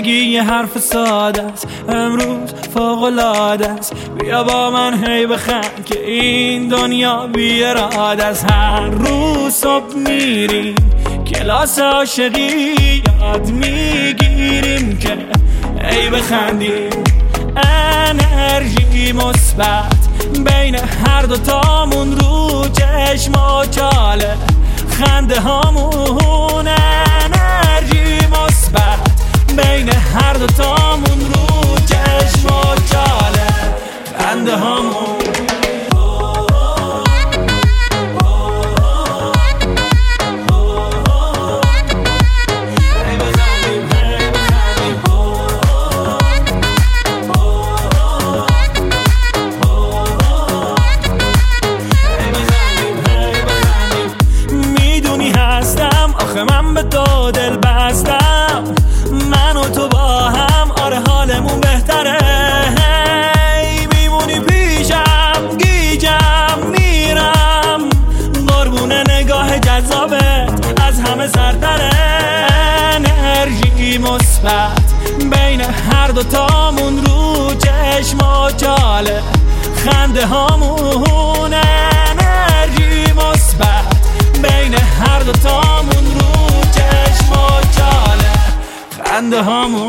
میگی یه حرف ساده است، امروز فوق‌العاده است. بیا با من هی بخند که این دنیا بی اراده است. هر روز صبح میریم کلاس عاشقی، یاد میگیریم که هی بخندیم. انرژی مثبت بین هر دوتامون، رو چشم و چاله خنده هامون. انرژی مثبت بین هر دوتامون، رو چشم و چاله خنده هامون. من به تو دل بستم، من و تو با هم، آره حالمون بهتره. میمونی پیشم، گیجم میرم، قربون نگاه جذابت از همه سرتره. انرژی مثبت بین هر دوتامون، رو چشم و چاله خنده هامون. انرژی مثبت بین هر دوتامون، رو چشم و چاله خنده هامون.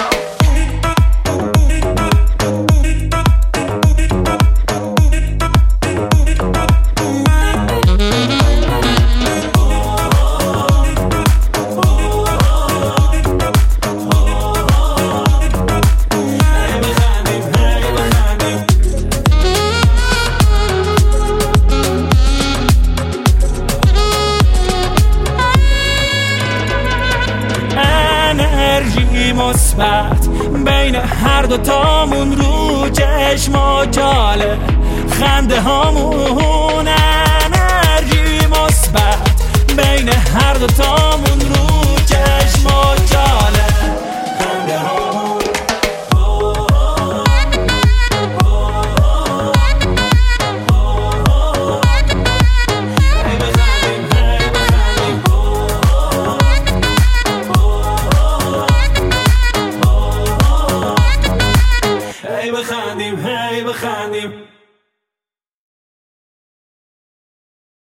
انرژی مثبت بین هر دوتامون، رو چشم و چاله خنده هامون. انرژی مثبت بین هر دوتامون، رو چشم و